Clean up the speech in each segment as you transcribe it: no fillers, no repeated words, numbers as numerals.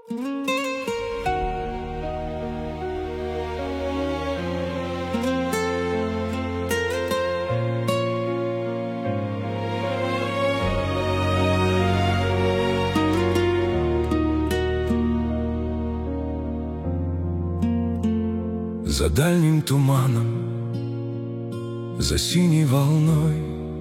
За дальним туманом, за синей волной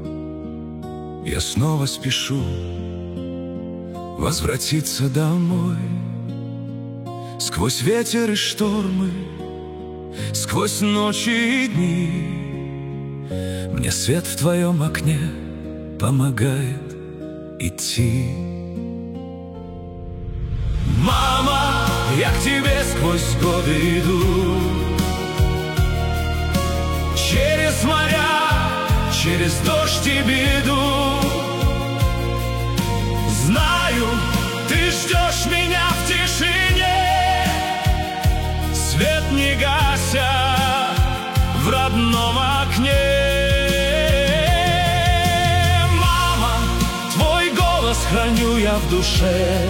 я снова спешу возвратиться домой. Сквозь ветер и штормы, сквозь ночи и дни мне свет в твоем окне помогает идти. Мама, я к тебе сквозь годы иду, через моря, через дождь и беду. Знаю, ты ждешь меня в тишине, свет не гася в родном окне. Мама, твой голос храню я в душе,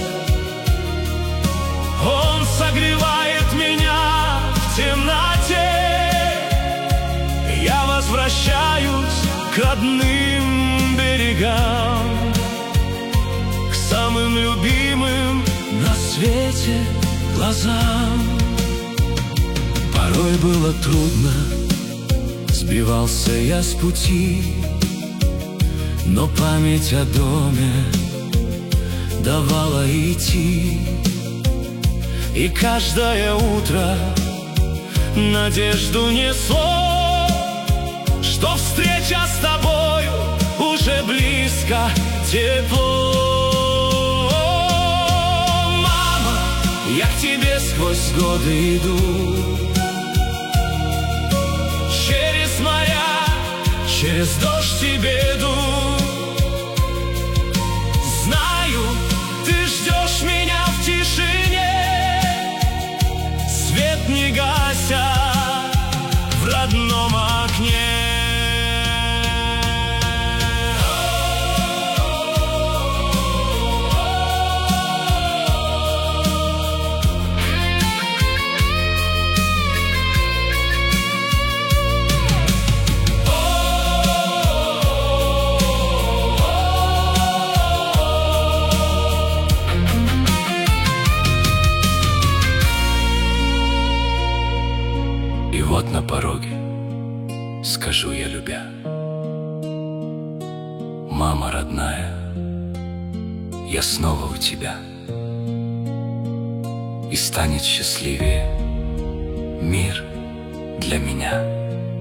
он согревает меня в темноте. Я возвращаюсь к родным берегам, к самым любимым на свете глазам. Порой было трудно, сбивался я с пути, но память о доме давала идти. И каждое утро надежду несло, что встреча с тобою уже близко, тепло. Мама, я к тебе сквозь годы иду, через моря, через дождь и беду. Знаю, ты ждешь меня в тишине, свет не гася в родном окне. И вот на пороге скажу я, любя: мама родная, я снова у тебя. И станет счастливее мир для меня,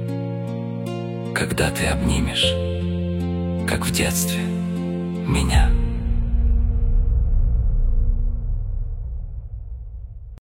когда ты обнимешь, как в детстве, меня.